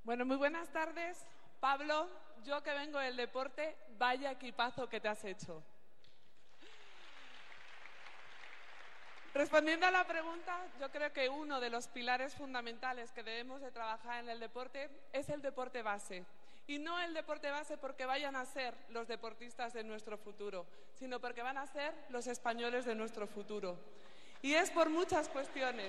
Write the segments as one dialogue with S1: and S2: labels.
S1: Bueno, muy buenas tardes. Pablo, yo que vengo del deporte, vaya equipazo que te has hecho. Respondiendo a la pregunta, yo creo que uno de los pilares fundamentales que debemos de trabajar en el deporte es el deporte base. Y no el deporte base porque vayan a ser los deportistas de nuestro futuro, sino porque van a ser los españoles de nuestro futuro. Y es por muchas cuestiones.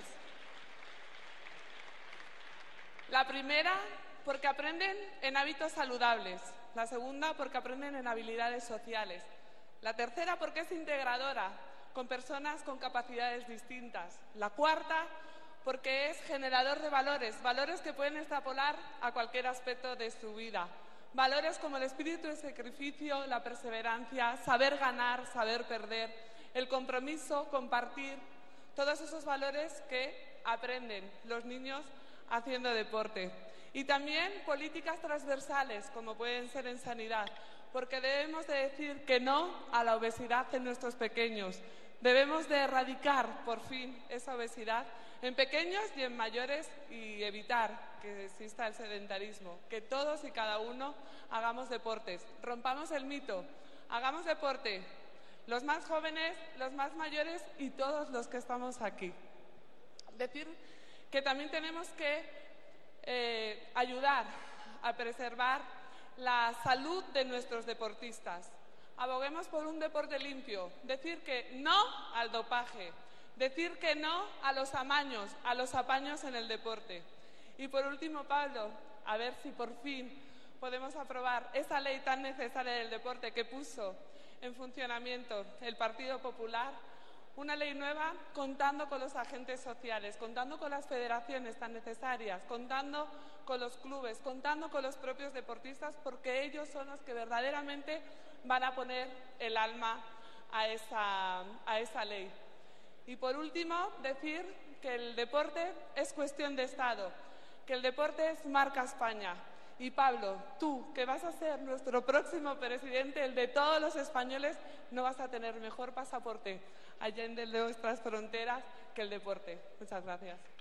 S1: La primera, porque aprenden en hábitos saludables. La segunda, porque aprenden en habilidades sociales. La tercera, porque es integradora, con personas con capacidades distintas. La cuarta, porque es generador de valores, valores que pueden extrapolar a cualquier aspecto de su vida. Valores como el espíritu de sacrificio, la perseverancia, saber ganar, saber perder, el compromiso, compartir, todos esos valores que aprenden los niños haciendo deporte. Y también políticas transversales, como pueden ser en sanidad, porque debemos de decir que no a la obesidad en nuestros pequeños. Debemos de erradicar, por fin, esa obesidad en pequeños y en mayores y evitar que exista el sedentarismo. Que todos y cada uno hagamos deportes. Rompamos el mito, hagamos deporte. Los más jóvenes, los más mayores y todos los que estamos aquí. Decir que también tenemos que ayudar a preservar la salud de nuestros deportistas. Aboguemos por un deporte limpio, decir que no al dopaje, decir que no a los amaños, a los apaños en el deporte. Y por último, Pablo, a ver si por fin podemos aprobar esa ley tan necesaria del deporte que puso en funcionamiento el Partido Popular, una ley nueva contando con los agentes sociales, contando con las federaciones tan necesarias, contando con los clubes, contando con los propios deportistas, porque ellos son los que verdaderamente van a poner el alma a esa ley. Y por último, decir que el deporte es cuestión de Estado, que el deporte es marca España. Y Pablo, tú, que vas a ser nuestro próximo presidente, el de todos los españoles, no vas a tener mejor pasaporte allende nuestras fronteras que el deporte. Muchas gracias.